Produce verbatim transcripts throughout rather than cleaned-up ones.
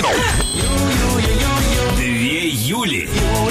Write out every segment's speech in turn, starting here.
Две Юли.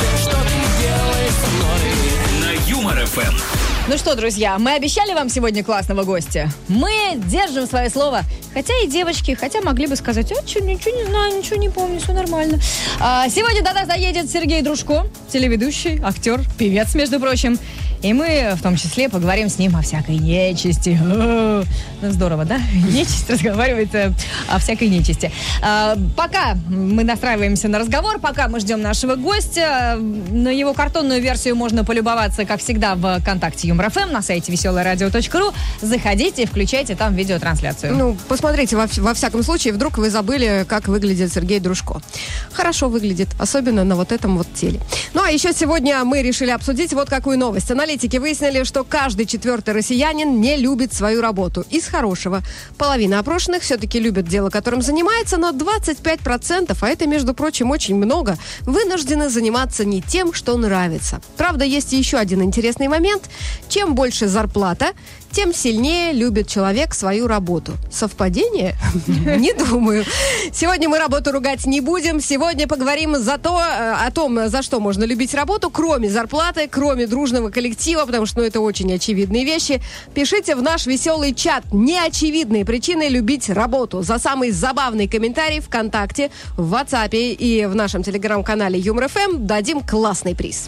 На Юмор эф эм. Ну что, друзья, мы обещали вам сегодня классного гостя. Мы держим свое слово. Хотя и девочки, хотя могли бы сказать, а что, ничего не знаю, ничего не помню, все нормально. А, сегодня до нас заедет Сергей Дружко, телеведущий, актер, певец, между прочим. И мы в том числе поговорим с ним о всякой нечисти. Ну, здорово, да? Нечисть разговаривает о всякой нечисти. А, пока мы настраиваемся на разговор, пока мы ждем нашего гостя, на его картонную версию можно полюбоваться, как всегда, в ВКонтакте Юмор эф эм, на сайте веселое радио точка ру. Заходите, включайте там видеотрансляцию. Ну, посмотрите, во, во всяком случае, вдруг вы забыли, как выглядит Сергей Дружко. Хорошо выглядит, особенно на вот этом вот теле. Ну, а еще сегодня мы решили обсудить вот какую новость. Аналитики выяснили, что каждый четвертый россиянин не любит свою работу. Из хорошего. Половина опрошенных все-таки любят дело, которым занимается, но двадцать пять процентов, а это, между прочим, очень много, вынуждены заниматься не тем, что нравится. Правда, есть еще один интересный момент. Чем больше зарплата, тем сильнее любит человек свою работу. Совпадение? Не думаю. Сегодня мы работу ругать не будем. Сегодня поговорим за то, о том, за что можно любить работу, кроме зарплаты, кроме дружного коллектива, потому что ну, это очень очевидные вещи. Пишите в наш веселый чат неочевидные причины любить работу. За самый забавный комментарий ВКонтакте, в WhatsApp и в нашем телеграм-канале Юмор эф эм дадим классный приз.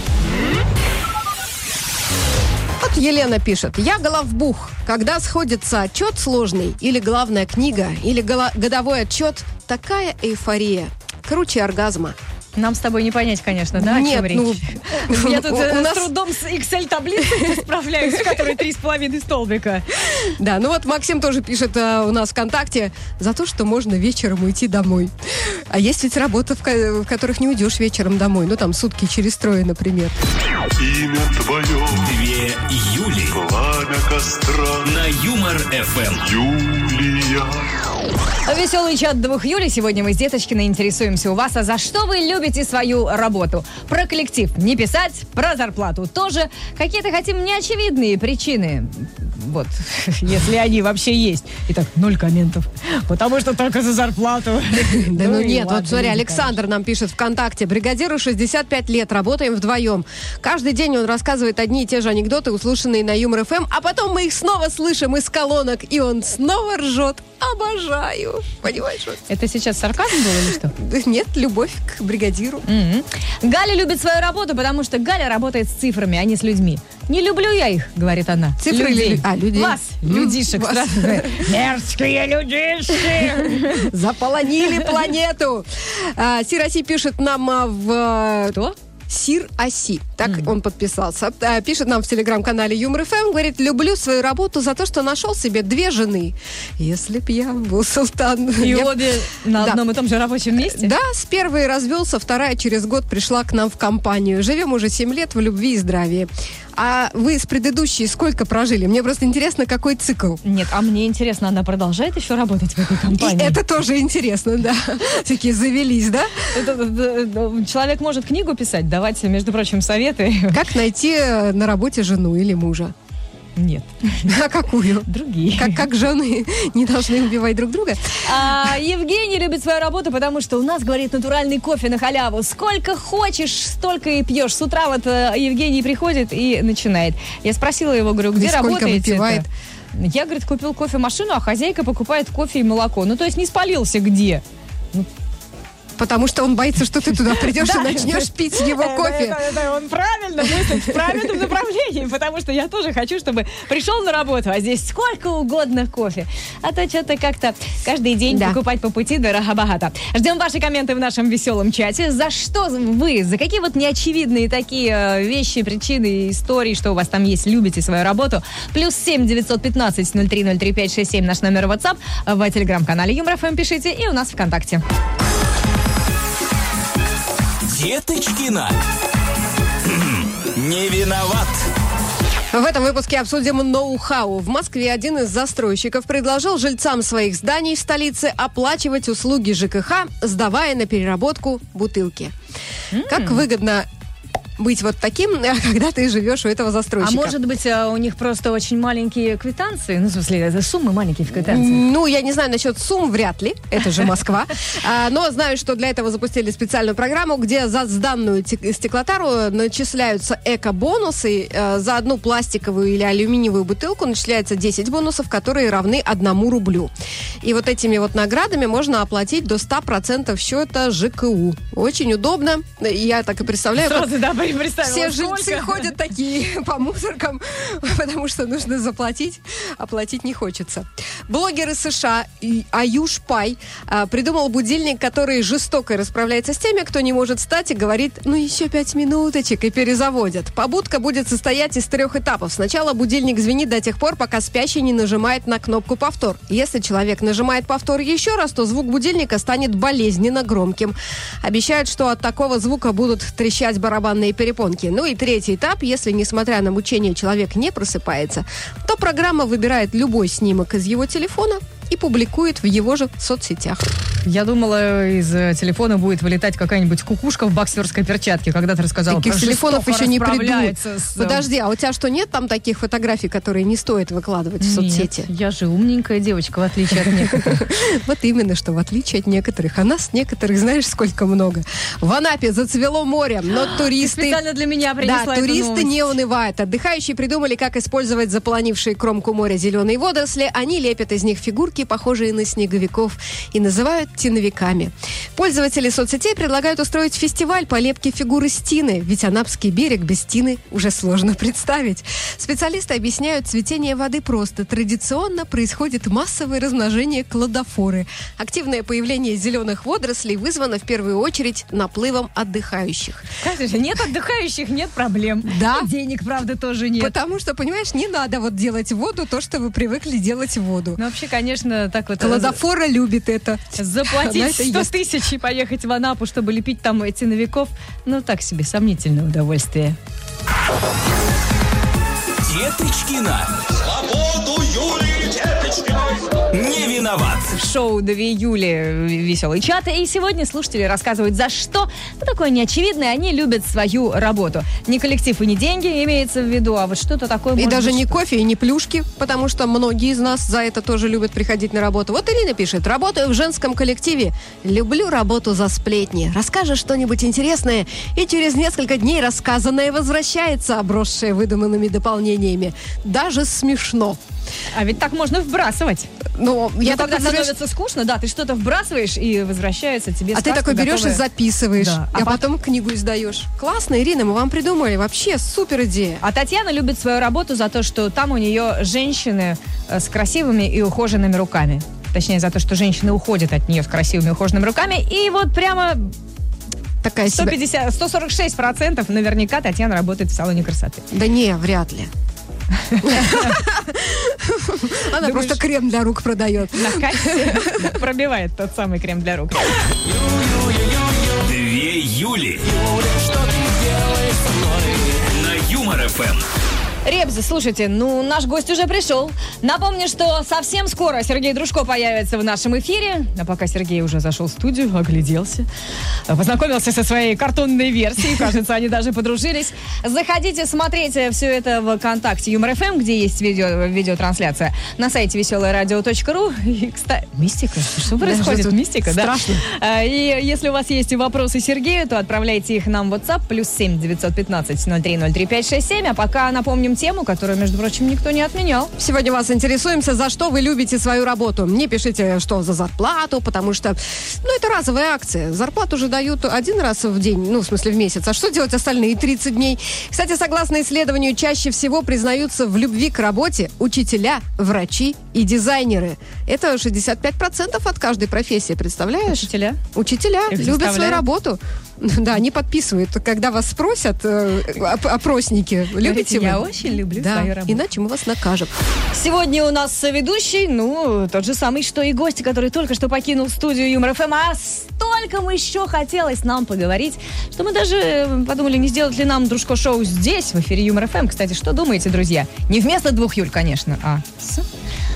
Вот Елена пишет. Я головбух. Когда сходится отчет сложный, или главная книга, или голо- годовой отчет, такая эйфория. Круче оргазма. Нам с тобой не понять, конечно, да, Нет, о чем ну, речь? Я тут у с нас... трудом с Excel-таблицей справляюсь, в которой три с половиной столбика. Да, ну вот Максим тоже пишет а, у нас ВКонтакте за то, что можно вечером уйти домой. А есть ведь работа, в, ко- в которых не уйдешь вечером домой. Ну там сутки через трое, например. Имя твое. Две Юли. Пламя костра. На Юмор эф эм. Юлия. Веселый чат двух Юли. Сегодня мы с Деточкиной интересуемся у вас, а за что вы любите свою работу? Про коллектив не писать, про зарплату тоже. Какие-то хотим неочевидные причины. Вот, если они вообще есть. Итак, ноль комментов. Потому что только за зарплату. Да ну нет, вот смотри, Александр нам пишет ВКонтакте. Бригадиру шестьдесят пять лет, работаем вдвоем. Каждый день он рассказывает одни и те же анекдоты, услышанные на Юмор эф эм, а потом мы их снова слышим из колонок, и он снова ржет. Обожаю. Понимаешь? Вот. Это сейчас сарказм был или что? Нет, любовь к бригадиру. Mm-hmm. Галя любит свою работу, потому что Галя работает с цифрами, а не с людьми. Не люблю я их, говорит она. Цифры людей. или... А, людей. Вас, людишек. Вас. Мерзкие людишки. Заполонили планету. А, Сироси пишет нам а, в... Кто? Сир Оси. Так mm. он подписался. А, пишет нам в телеграм-канале Юмор эф эм. Говорит, люблю свою работу за то, что нашел себе две жены. Если б я был султан. И я... обе на да. одном и том же рабочем месте? Да, с первой развелся, вторая через год пришла к нам в компанию. Живем уже семь лет в любви и здравии. А вы с предыдущей сколько прожили? Мне просто интересно, какой цикл. Нет, а мне интересно, она продолжает еще работать в этой компании? И это тоже интересно, да. Такие завелись, да? Это, это, это, человек может книгу писать, давать, между прочим, советы. Как найти на работе жену или мужа? Нет. А какую? Другие. Как, как жены не должны убивать друг друга? А, Евгений любит свою работу, потому что у нас, говорит, натуральный кофе на халяву. Сколько хочешь, столько и пьешь. С утра вот Евгений приходит и начинает. Я спросила его, говорю, где работаете? Выпивает? Я, говорит, купил кофемашину, а хозяйка покупает кофе и молоко. Ну, то есть не спалился где? Потому что он боится, что ты туда придешь и начнешь пить его кофе. Он правильно мыслит в правильном направлении, потому что я тоже хочу, чтобы пришел на работу, а здесь сколько угодно кофе. А то что-то как-то каждый день покупать по пути дорого-богато. Ждем ваши комменты в нашем веселом чате. За что вы, за какие вот неочевидные такие вещи, причины, истории, что у вас там есть, любите свою работу? Плюс семь девятьсот пятнадцать ноль три ноль три пять шесть семь наш номер WhatsApp. В телеграм-канале Юмор эф эм пишите и у нас ВКонтакте. Деточкина. Не виноват. В этом выпуске обсудим ноу-хау. В Москве один из застройщиков предложил жильцам своих зданий в столице оплачивать услуги ЖКХ, сдавая на переработку бутылки. Mm. Как выгодно быть вот таким, когда ты живешь у этого застройщика. А может быть, у них просто очень маленькие квитанции? Ну, в смысле, это суммы маленькие в квитанции? Ну, я не знаю насчет сумм, вряд ли. Это же Москва. А, но знаю, что для этого запустили специальную программу, где за сданную стеклотару начисляются эко-бонусы. За одну пластиковую или алюминиевую бутылку начисляется десять бонусов, которые равны одному рублю. И вот этими вот наградами можно оплатить до сто процентов счета ЖКУ. Очень удобно. Я так и представляю, Сразу, как да, представила, все сколько. жильцы ходят такие по мусоркам, потому что нужно заплатить, оплатить не хочется. Блогер из США Аюш Пай а, придумал будильник, который жестоко расправляется с теми, кто не может встать и говорит, ну еще пять минуточек, и перезаводят. Побудка будет состоять из трех этапов. Сначала будильник звенит до тех пор, пока спящий не нажимает на кнопку «Повтор». Если человек нажимает «Повтор» еще раз, то звук будильника станет болезненно громким. Обещают, что от такого звука будут трещать барабанные перепонки. Ну и третий этап. Если, несмотря на мучение, человек не просыпается, то программа выбирает любой снимок из его телефона и публикует в его же соцсетях. Я думала, из телефона будет вылетать какая-нибудь кукушка в боксерской перчатке, когда ты рассказала таких про телефонов еще не придумали. С... Подожди, а у тебя что, нет там таких фотографий, которые не стоит выкладывать в соцсети? Нет, я же умненькая девочка, в отличие от некоторых. Вот именно, что в отличие от некоторых. А нас некоторых, знаешь, сколько много. В Анапе зацвело море, но туристы... Специально для меня принесла Да, туристы не унывают. Отдыхающие придумали, как использовать заполонившие кромку моря зеленые водоросли. Они лепят из них фигурки, похожие на снеговиков, и называют тиновиками. Пользователи соцсетей предлагают устроить фестиваль по лепке фигуры из тины, ведь Анапский берег без тины уже сложно представить. Специалисты объясняют, цветение воды просто. Традиционно происходит массовое размножение кладофоры. Активное появление зеленых водорослей вызвано в первую очередь наплывом отдыхающих. Конечно, нет отдыхающих, нет проблем. Да. И денег, правда, тоже нет. Потому что, понимаешь, не надо вот делать в воду то, что вы привыкли делать в воду. Ну, вообще, конечно, так вот... Кладофора любит это. Заплатить сто тысяч и поехать в Анапу, чтобы лепить там тиновиков, ну, так себе, сомнительное удовольствие. Деточкина. Свободу Юлии Деточкиной. Не виноват. Шоу «Две Юли», веселый чат. И сегодня слушатели рассказывают, за что. Ну, такое неочевидное, они любят свою работу. Не коллектив и не деньги имеется в виду, а вот что-то такое. И даже быть, не что... кофе, и не плюшки, потому что многие из нас за это тоже любят приходить на работу. Вот Ирина пишет: работаю в женском коллективе. Люблю работу за сплетни. Расскажешь что-нибудь интересное, и через несколько дней рассказанное возвращается, обросшее выдуманными дополнениями. Даже смешно. А ведь так можно вбрасывать. Но Я я тогда так представляю, становится скучно, да, ты что-то вбрасываешь, и возвращается тебе а ты сказка такой берешь готовая. и записываешь, Да. а, А потом книгу издаешь. Классно, Ирина, мы вам придумали. Вообще супер идея. А Татьяна любит свою работу за то, что там у нее женщины э, с красивыми и ухоженными руками. Точнее, за то, что женщины уходят от нее с красивыми и ухоженными руками. И вот прямо Такая сто себе. пятьдесят, сто сорок шесть процентов наверняка Татьяна работает в салоне красоты. Да не, вряд ли. Она Думаешь- просто крем для рук продает. На кассе пробивает тот самый крем для рук. Две Юли. На Юмор ФМ. Ребзы, слушайте, ну, наш гость уже пришел. Напомню, что совсем скоро Сергей Дружко появится в нашем эфире. А пока Сергей уже зашел в студию, огляделся, познакомился со своей картонной версией. Кажется, они даже подружились. Заходите, смотрите все это в ВКонтакте Юмор ФМ, где есть видео, видеотрансляция. На сайте веселое радио точка ру. И, кстати, мистика. Что происходит? тут Мистика, да? страшно. А, И если у вас есть вопросы Сергею, то отправляйте их нам в WhatsApp плюс семь девятьсот пятнадцать ноль три ноль три пять шесть семь. А пока напомним тему, которую, между прочим, никто не отменял. Сегодня вас интересуемся, за что вы любите свою работу. Не пишите, что за зарплату, потому что, ну, это разовая акция. Зарплату же дают один раз в день, ну, в смысле в месяц. А что делать остальные тридцать дней? Кстати, согласно исследованию, чаще всего признаются в любви к работе учителя, врачи и дизайнеры. Это шестьдесят пять процентов от каждой профессии, представляешь? Учителя? Учителя Я любят свою представляю. работу. Да, они подписывают, когда вас спросят, э, оп- опросники, любите вы? Я очень люблю Да, свою работу. иначе мы вас накажем. Сегодня у нас ведущий, ну, тот же самый, что и гость, который только что покинул студию Юмор ФМ. А столько мы еще хотелось нам поговорить, что мы даже подумали, не сделать ли нам Дружко-шоу здесь, в эфире Юмор ФМ. Кстати, что думаете, друзья? Не вместо двух Юль, конечно, а с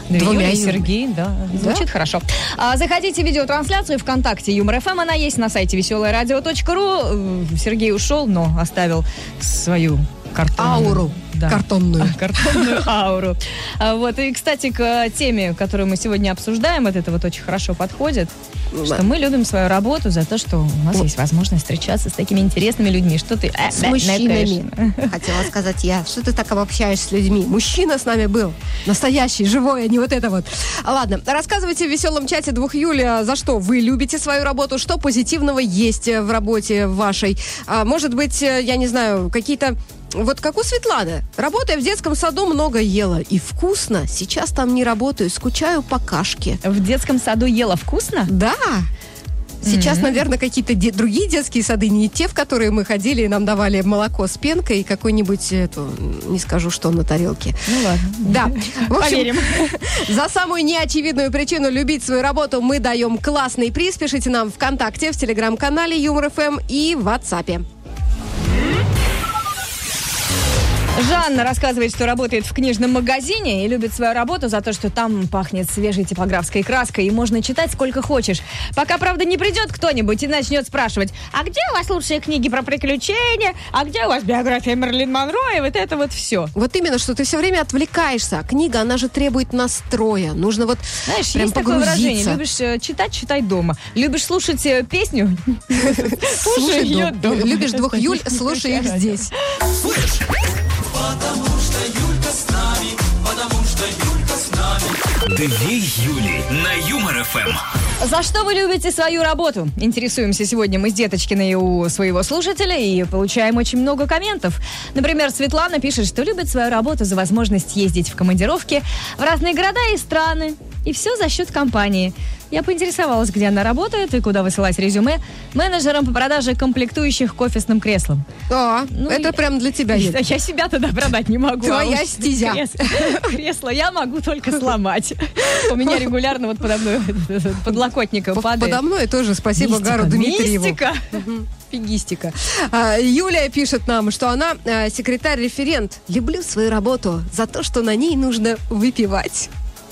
Две Двумя Юли, Юлями. Сергей, да, звучит хорошо. А, заходите в видеотрансляцию ВКонтакте Юмор ФМ, она есть на сайте веселое радио точка ру. Сергей ушел, но оставил свою картонную... Ауру. Да. Картонную. Картонную ауру. А, вот, и, кстати, к теме, которую мы сегодня обсуждаем, вот это вот очень хорошо подходит, что мы любим свою работу за то, что у нас есть возможность встречаться с такими интересными людьми. Что ты... э, С э, мужчинами. накаешь. Хотела сказать я. Что ты так обобщаешь с людьми? Мужчина с нами был. Настоящий, живой, а не вот это вот. Ладно, рассказывайте в веселом чате двух Юля, за что вы любите свою работу, что позитивного есть в работе вашей. А, может быть, я не знаю, какие-то... Вот как у Светланы. Работая в детском саду, много ела. И вкусно. Сейчас там не работаю, скучаю по кашке. В детском саду ела вкусно? Да. Сейчас, mm-hmm. наверное, какие-то де- другие детские сады, не те, в которые мы ходили, и нам давали молоко с пенкой и какой-нибудь, эту, не скажу, что на тарелке. Ну ладно. Да. В общем, Поверим. За самую неочевидную причину любить свою работу мы даем классный приз. Пишите нам ВКонтакте, в Телеграм-канале Юмор ФМ и в WhatsApp. Жанна рассказывает, что работает в книжном магазине и любит свою работу за то, что там пахнет свежей типографской краской и можно читать сколько хочешь. Пока, правда, не придет кто-нибудь и начнет спрашивать, а где у вас лучшие книги про приключения, а где у вас биография Мерлин Монро и вот это вот все. Вот именно, что ты все время отвлекаешься. А книга, она же требует настроя. Нужно вот Знаешь, прям есть такое погрузиться. выражение, любишь э, читать, читай дома. Любишь слушать э, песню, слушай ее дом. дома. Любишь двух Юль, слушай их здесь. Потому что Юлька с нами, потому что Юлька с нами. Две Юли на Юмор ФМ. За что вы любите свою работу? Интересуемся сегодня мы с Деточкиной у своего слушателя и получаем очень много комментов. Например, Светлана пишет, что любит свою работу за возможность ездить в командировки в разные города и страны. И все за счет компании. Я поинтересовалась, где она работает и куда высылать резюме, менеджером по продаже комплектующих к офисным креслам. А, Ну, это я- прям для тебя, Юль. Я себя тогда продать не могу. Твоя а уж стезя. Кресло, кресло я могу только сломать. У меня регулярно вот подо мной подлокотником падает. Подо мной тоже спасибо Мистика, Гару Дмитриеву. мистика. Фигистика. А, Юлия пишет нам, что она а, секретарь-референт. Люблю свою работу за то, что на ней нужно выпивать.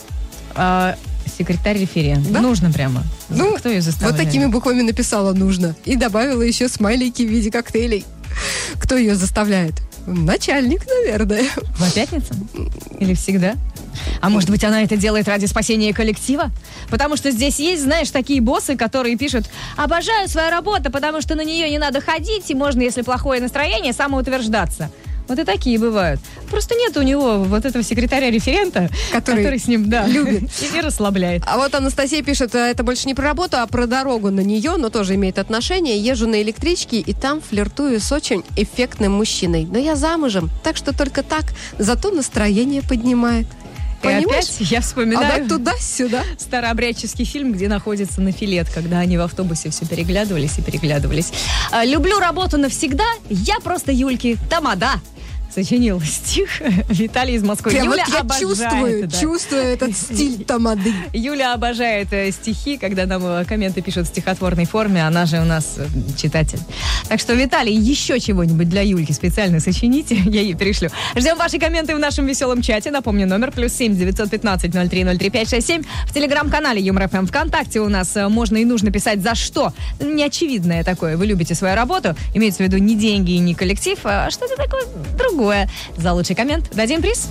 А, секретарь-референт. Да? Нужно прямо. Ну, Кто ее заставляет? Вот такими буквами написала «нужно». И добавила еще смайлики в виде коктейлей. Кто ее заставляет? Начальник, наверное. По пятницам? Или всегда? А может быть, она это делает ради спасения коллектива? Потому что здесь есть, знаешь, такие боссы, которые пишут: обожаю свою работу, потому что на нее не надо ходить, и можно, если плохое настроение, самоутверждаться. Вот и такие бывают. Просто нет у него вот этого секретаря-референта, Который который, с ним, да, любит. и, и расслабляет. А вот Анастасия пишет, это больше не про работу, а про дорогу на нее, но тоже имеет отношение. Езжу на электричке, и там флиртую с очень эффектным мужчиной. Но я замужем, так что только так, зато настроение поднимает. И Понимаешь? опять я вспоминаю Она туда-сюда. старообрядческий фильм, где находится Нафилет, когда они в автобусе все переглядывались и переглядывались. А, люблю работу навсегда, я просто Юльки тамада. Сочинил стих Виталий из Москвы. Прям Юля вот я обожает, чувствую, да. чувствую этот стиль тамады. Юля обожает э, стихи, когда нам э, комменты пишут в стихотворной форме, она же у нас э, читатель. Так что, Виталий, еще чего-нибудь для Юльки специально сочините, я ей перешлю. Ждем ваши комменты в нашем веселом чате. Напомню, номер плюс семь девятьсот пятнадцать ноль три ноль три пять шесть семь. В телеграм-канале Юмор ФМ, ВКонтакте у нас э, можно и нужно писать за что. Неочевидное такое. Вы любите свою работу, имеется в виду не деньги и не коллектив, а что-то такое другое. За лучший коммент дадим приз.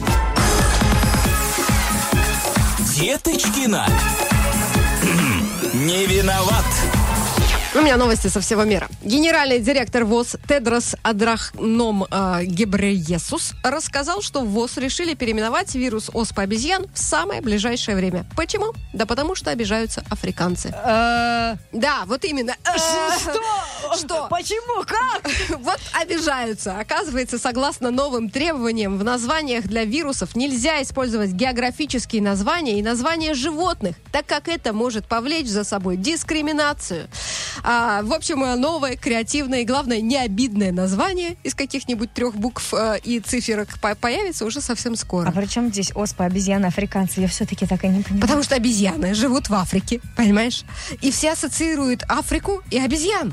Деточкина. Не виноват. У меня новости со всего мира. Генеральный директор ВОЗ Тедрос Адрахном э, Гебрейесус рассказал, что в ВОЗ решили переименовать вирус оспы обезьян в самое ближайшее время. Почему? Да потому что обижаются африканцы. Да, вот именно. Э, Что? Что? Почему? Как? Вот обижаются. Оказывается, согласно новым требованиям, в названиях для вирусов нельзя использовать географические названия и названия животных, так как это может повлечь за собой дискриминацию. А, в общем, новое, креативное и, главное, не обидное название из каких-нибудь трех букв э, и циферок по- появится уже совсем скоро. А при чем здесь оспа обезьяны африканцы? Я все-таки так и не понимаю. Потому что обезьяны живут в Африке, понимаешь? И все ассоциируют Африку и обезьян.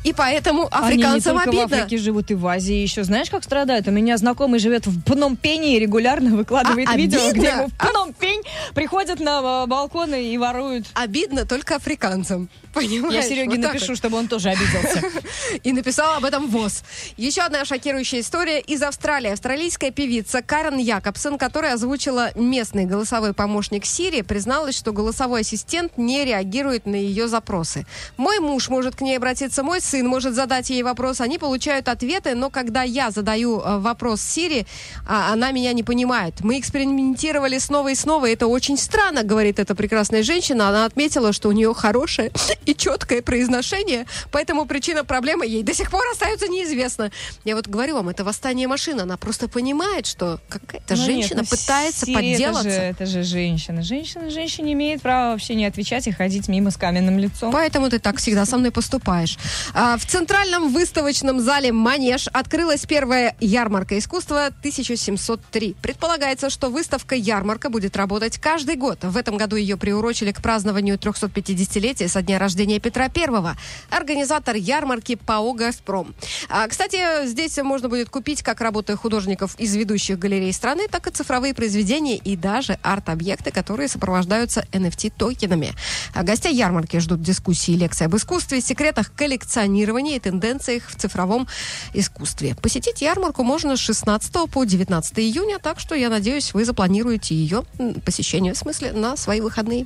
И поэтому Они не африканцам только в обидно. Африке живут, и в Азии еще. Знаешь, как страдают? У меня знакомый живет в Пномпене и регулярно выкладывает А, видео, обидно? где ему в А- Пномпень приходят на э, балконы и воруют. Обидно только африканцам. Понимаешь? Я Сереге Вот так напишу, вот. чтобы он тоже обиделся. И написал об этом ВОЗ. Еще одна шокирующая история из Австралии. Австралийская певица Карен Якобсен, которая озвучила местный голосовой помощник Сири, призналась, что голосовой ассистент не реагирует на ее запросы. Мой муж может к ней обратиться, мой сын может задать ей вопрос, они получают ответы, но когда я задаю э, вопрос Сири, а, она меня не понимает. Мы экспериментировали снова и снова, и это очень странно, говорит эта прекрасная женщина. Она отметила, что у нее хорошее и четкое произношение, поэтому причина проблемы ей до сих пор остается неизвестна. Я вот говорю вам, это восстание машин, она просто понимает, что какая-то Ну женщина нет, ну пытается Сири, подделаться. Это же, это же женщина. Женщина, женщина имеет право вообще не отвечать и ходить мимо с каменным лицом. Поэтому ты так всегда со мной поступаешь. А, в центральном выставочном зале «Манеж» открылась первая ярмарка искусства тысяча семьсот три. Предполагается, что выставка-ярмарка будет работать каждый год. В этом году ее приурочили к празднованию трехсотпятидесятилетия со дня рождения Петра Первого. Организатор ярмарки ПАО «Газпром». А, кстати, здесь можно будет купить как работы художников из ведущих галерей страны, так и цифровые произведения и даже арт-объекты, которые сопровождаются эн эф ти-токенами. А гостей ярмарки ждут дискуссии и лекции об искусстве, секретах коллекционирования и тенденциях в цифровом искусстве. Посетить ярмарку можно с шестнадцатого по девятнадцатое июня, так что я надеюсь, вы запланируете ее м, посещение, в смысле, на свои выходные.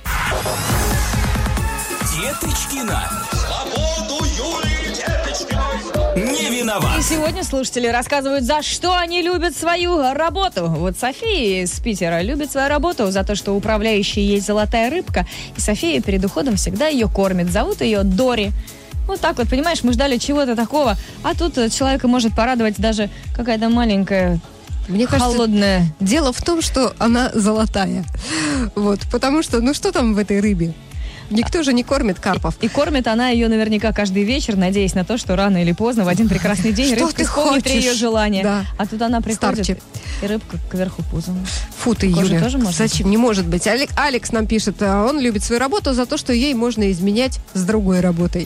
Деточкина. Свободу Юлии Деточкиной! Не виноват. И сегодня слушатели рассказывают, за что они любят свою работу. Вот София из Питера любит свою работу за то, что управляющая есть золотая рыбка, и София перед уходом всегда ее кормит. Зовут ее Дори. Вот так вот, понимаешь, мы ждали чего-то такого, а тут человека может порадовать даже какая-то маленькая, Мне кажется, холодная. дело в том, что она золотая. Вот, потому что, ну что там в этой рыбе? Никто же не кормит карпов. И кормит она ее наверняка каждый вечер, надеясь на то, что рано или поздно в один прекрасный день Что рыбка ты исполнит три хочешь? ее желания. Да. А тут она приходит, Старче. и рыбка кверху пузом. Фу ты, Кожа Юля, тоже может зачем? Не может быть. Алек- Алекс нам пишет, а он любит свою работу за то, что ей можно изменять с другой работой.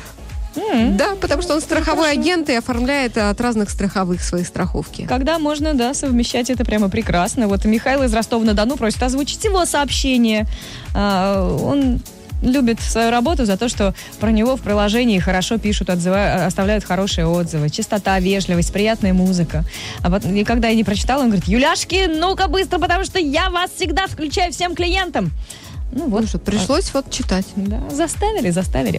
М. Да, потому что он страховой хорошо. агент и оформляет от разных страховых свои страховки. Когда можно, да, совмещать это прямо прекрасно. Вот Михаил из Ростова-на-Дону просит озвучить его сообщение. А, он любит свою работу за то, что про него в приложении хорошо пишут, отзыва- оставляют хорошие отзывы. Чистота, вежливость, приятная музыка. А потом, и когда я не прочитала, он говорит: Юляшки, ну-ка быстро, потому что я вас всегда включаю всем клиентам. Ну вот. Ну что, пришлось вот читать. Да, заставили, заставили.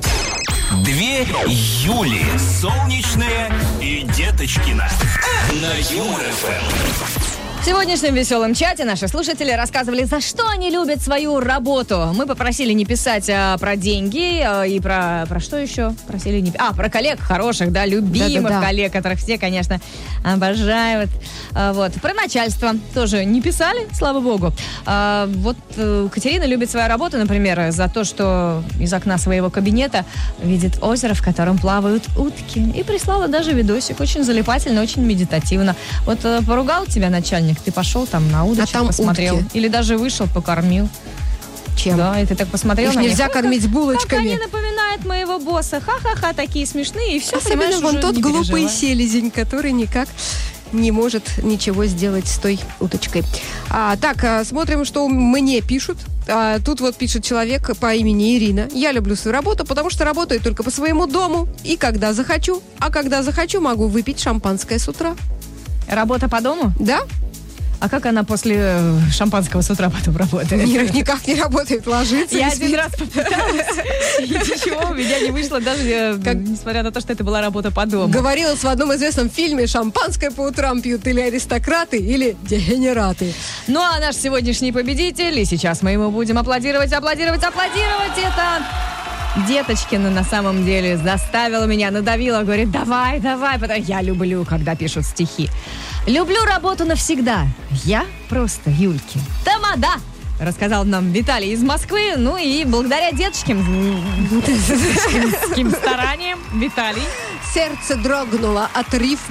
Две Юли. Солнечная и Деточкина. На Юмор ФМ. В сегодняшнем веселом чате наши слушатели рассказывали, за что они любят свою работу. Мы попросили не писать а, про деньги а, и про, про что еще? Просили не... А, про коллег хороших, да, любимых Да-да-да. коллег, которых все, конечно, обожают. А, вот. Про начальство тоже не писали, слава богу. А, вот э, Катерина любит свою работу, например, за то, что из окна своего кабинета видит озеро, в котором плавают утки. И прислала даже видосик. Очень залипательно, очень медитативно. Вот э, поругал тебя начальник, ты пошел там на удочек, там посмотрел. утки. Или даже вышел, покормил. Чем? Да, и ты так посмотрел Их на них. нельзя «Ой, кормить как- булочками». Как они напоминают моего босса. Ха-ха-ха, такие смешные. И все, Особенно понимаешь, вон уже тот не глупый переживай. селезень, который никак не может ничего сделать с той уточкой. А, так, а, смотрим, что мне пишут. А, тут вот пишет человек по имени Ирина. Я люблю свою работу, потому что работаю только по своему дому. И когда захочу. А когда захочу, могу выпить шампанское с утра. Работа по дому? Да? А как она после э, шампанского с утра потом работает? Ни- Никак не работает, ложится. Я и один спит. раз попыталась, и ничего у меня не вышло, даже э, Как- несмотря на то, что это была работа по дому. Говорилось в одном известном фильме: шампанское по утрам пьют или аристократы, или дегенераты. Ну а наш сегодняшний победитель, и сейчас мы ему будем аплодировать, аплодировать, аплодировать, это... Деточкина на самом деле заставила меня, надавила, говорит: давай, давай, потому я люблю, когда пишут стихи. Люблю работу навсегда. Я просто Юльки. Тамада! Рассказал нам Виталий из Москвы. Ну и благодаря деточким деточким стараниям Виталий Сердце дрогнуло от рифм.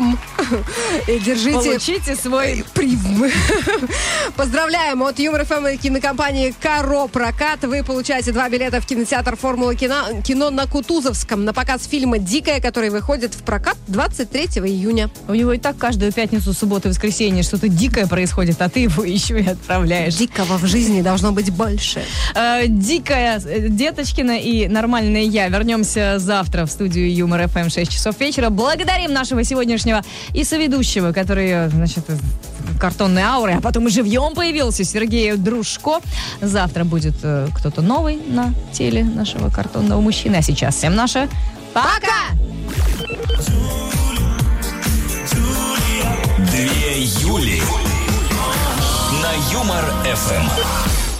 И держите... Получите свой... Призм. Поздравляем от Юмор ФМ и кинокомпании «Каро Прокат». Вы получаете два билета в кинотеатр «Формула кино», кино на Кутузовском на показ фильма «Дикая», который выходит в прокат двадцать третьего июня. У него и так каждую пятницу, субботу и воскресенье что-то дикое происходит, а ты его еще и отправляешь. Дикого в жизни должно быть больше. Э, дикая Деточкина и нормальная я. Вернемся завтра в студию Юмор ФМ в шесть часов вечера. Благодарим нашего сегодняшнего и соведущего, который, значит, картонной аурой, а потом и живьем появился, Сергей Дружко. Завтра будет э, кто-то новый на теле нашего картонного мужчины. А сейчас всем наше пока! Две Юли на Юмор ФМ.